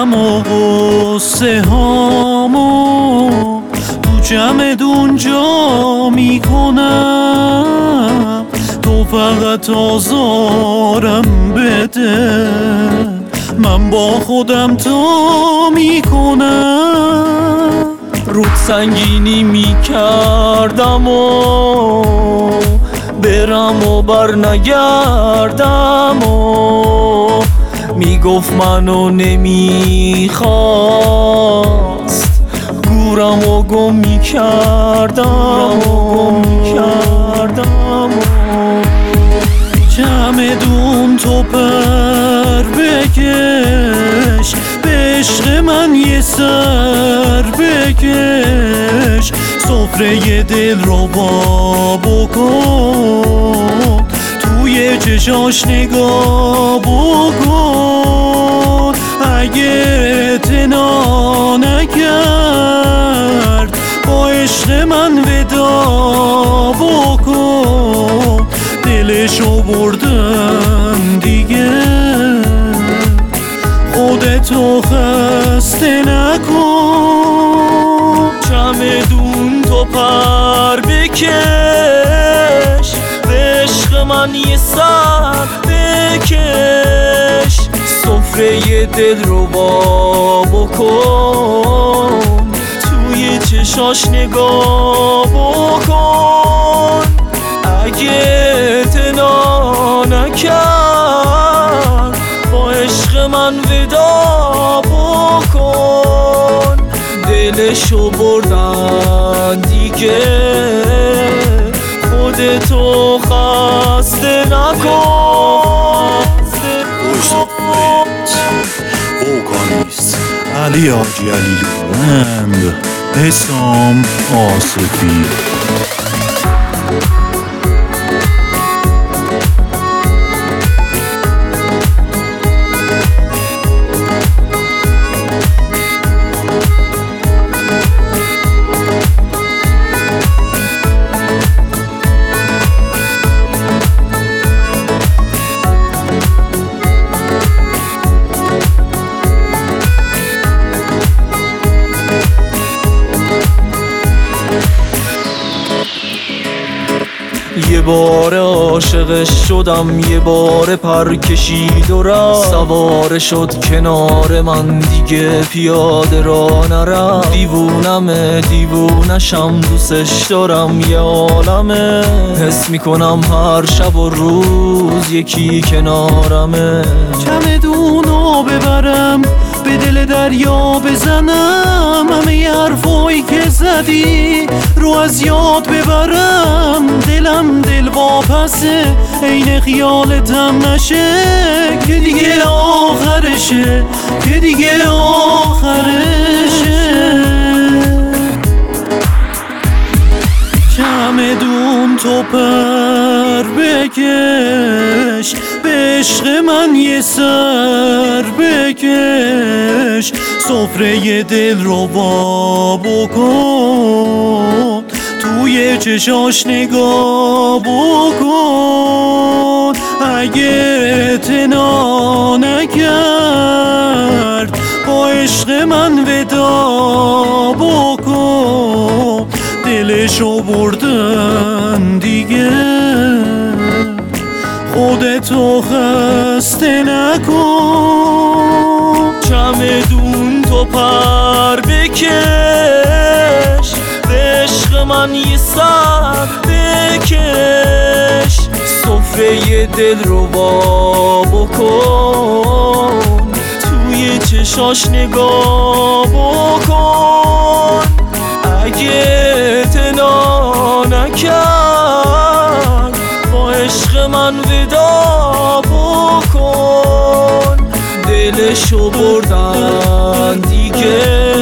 غم و غصه هامو تو جمع دونجا میکنم، تو فقط آزارم بده، من با خودم تا میکنم. رود سنگینی میکردم و برم و بر نگردم و میگفت منو نمیخواست، گورم و گم میکردم چمدون تو پر بکش، به عشق من یه سر بکش، سفره دل رو با بکن، توی چشاش نگاه بکن. اگه اعتنا نکرد با عشق من ودا بکن، دلشو بردن دیگه، خودتو خسته نکن. چمدون تو پر بکش، به عشق من یه سر بکش، سفره دل رو با بکن، توی چشاش نگاه بکن. اگه اعتنا نکرد با عشق من ودا بکن، دلشو بردن دیگه، خودتو خسته نکن. اوکانیست علی حاجی علیلوند، حسام آصفی. یه بار عاشقش شدم، یه بار پر کشید و رفت، سوار شد کنار من دیگه پیاده را نرفت. دیوونمه دیوونشم، دوستش دارم یه عالمه، حس میکنم هر شب و روز یکی کنارمه. چمدونو ببرم به دل دریا بزنم، همه حرفایی که زدی رو از یاد ببرم، دلم دل واپسه عین خیالتم نشه، که دیگه آخرشه، که دیگه آخرشه. چمدون تو پر بکش، به عشق من یه سر بکش، سفره دل رو با بکن، توی چشاش نگاه بکن. اگه اعتنا نکرد با عشق من ودا بکن، دلشو بردن دیگه، خودتو خسته نکن. چمدون تو پر بکش، به عشق من یه سر بکش، سفره دل رو با بکن، توی چشاش نگاه بکن. اگه اعتنا نکرد با عشق من ودا بکن، دلشو بردن دیگه،